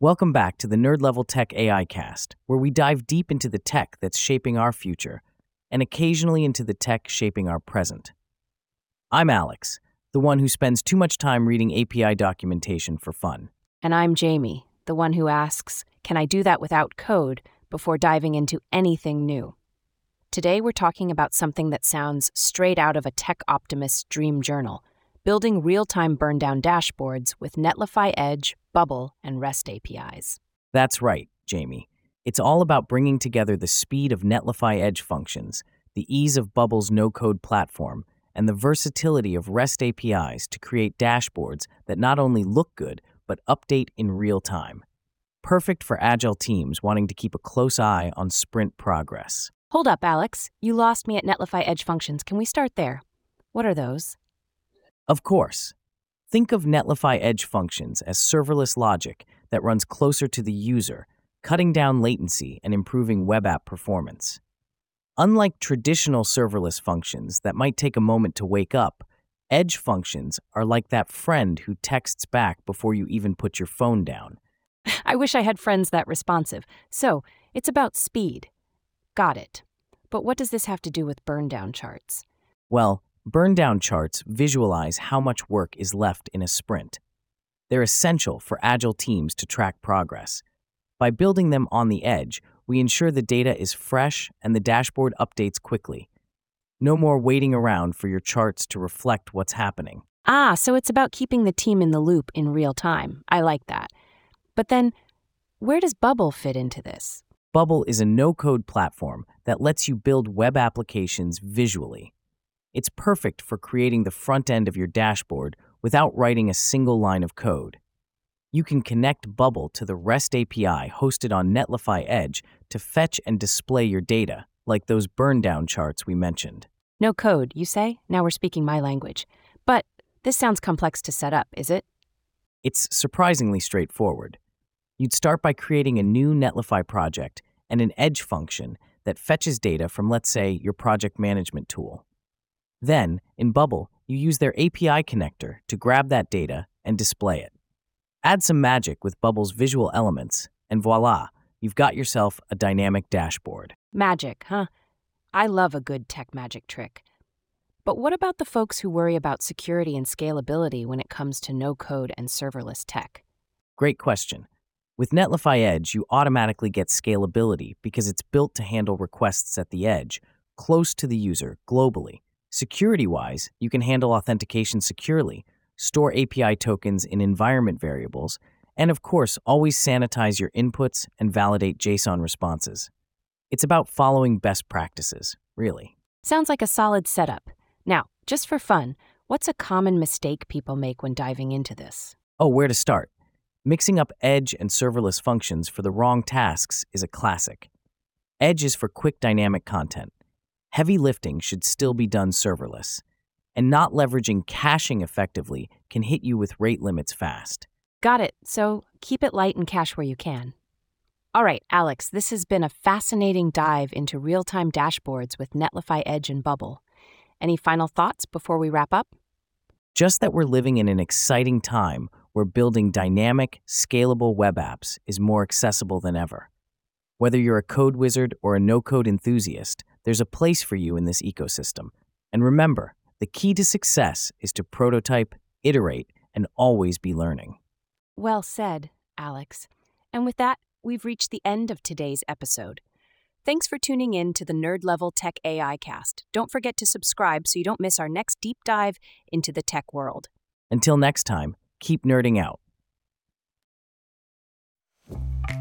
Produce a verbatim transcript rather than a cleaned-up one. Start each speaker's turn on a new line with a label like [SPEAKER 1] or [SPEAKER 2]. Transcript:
[SPEAKER 1] Welcome back to the Nerd Level Tech A I Cast, where we dive deep into the tech that's shaping our future and occasionally into the tech shaping our present. I'm Alex, the one who spends too much time reading A P I documentation for fun.
[SPEAKER 2] And I'm Jamie, the one who asks, can I do that without code before diving into anything new? Today we're talking about something that sounds straight out of a tech optimist's dream journal, building real-time burn-down dashboards with Netlify Edge, Bubble, and REST A P Is.
[SPEAKER 1] That's right, Jamie. It's all about bringing together the speed of Netlify Edge functions, the ease of Bubble's no-code platform, and the versatility of REST A P Is to create dashboards that not only look good, but update in real time. Perfect for agile teams wanting to keep a close eye on sprint progress.
[SPEAKER 2] Hold up, Alex. You lost me at Netlify Edge functions. Can we start there? What are those?
[SPEAKER 1] Of course. Think of Netlify Edge functions as serverless logic that runs closer to the user, cutting down latency and improving web app performance. Unlike traditional serverless functions that might take a moment to wake up, Edge functions are like that friend who texts back before you even put your phone down.
[SPEAKER 2] I wish I had friends that responsive. So, it's about speed. Got it. But what does this have to do with burn-down charts?
[SPEAKER 1] Well, burn-down charts visualize how much work is left in a sprint. They're essential for agile teams to track progress. By building them on the edge, we ensure the data is fresh and the dashboard updates quickly. No more waiting around for your charts to reflect what's happening.
[SPEAKER 2] Ah, so it's about keeping the team in the loop in real time. I like that. But then, where does Bubble fit into this?
[SPEAKER 1] Bubble is a no-code platform that lets you build web applications visually. It's perfect for creating the front end of your dashboard without writing a single line of code. You can connect Bubble to the REST A P I hosted on Netlify Edge to fetch and display your data, like those burn-down charts we mentioned.
[SPEAKER 2] No code, you say? Now we're speaking my language. But this sounds complex to set up, is it?
[SPEAKER 1] It's surprisingly straightforward. You'd start by creating a new Netlify project and an Edge function that fetches data from, let's say, your project management tool. Then, in Bubble, you use their A P I connector to grab that data and display it. Add some magic with Bubble's visual elements, and voila, you've got yourself a dynamic dashboard.
[SPEAKER 2] Magic, huh? I love a good tech magic trick. But what about the folks who worry about security and scalability when it comes to no-code and serverless tech?
[SPEAKER 1] Great question. With Netlify Edge, you automatically get scalability because it's built to handle requests at the edge, close to the user, globally. Security-wise, you can handle authentication securely, store A P I tokens in environment variables, and of course, always sanitize your inputs and validate JSON responses. It's about following best practices, really.
[SPEAKER 2] Sounds like a solid setup. Now, just for fun, what's a common mistake people make when diving into this?
[SPEAKER 1] Oh, where to start? Mixing up Edge and serverless functions for the wrong tasks is a classic. Edge is for quick dynamic content. Heavy lifting should still be done serverless. And not leveraging caching effectively can hit you with rate limits fast.
[SPEAKER 2] Got it. So keep it light and cache where you can. All right, Alex, this has been a fascinating dive into real-time dashboards with Netlify Edge and Bubble. Any final thoughts before we wrap up?
[SPEAKER 1] Just that we're living in an exciting time where building dynamic, scalable web apps is more accessible than ever. Whether you're a code wizard or a no-code enthusiast, there's a place for you in this ecosystem. And remember, the key to success is to prototype, iterate, and always be learning.
[SPEAKER 2] Well said, Alex. And with that, we've reached the end of today's episode. Thanks for tuning in to the Nerd Level Tech A I Cast. Don't forget to subscribe so you don't miss our next deep dive into the tech world.
[SPEAKER 1] Until next time, keep nerding out.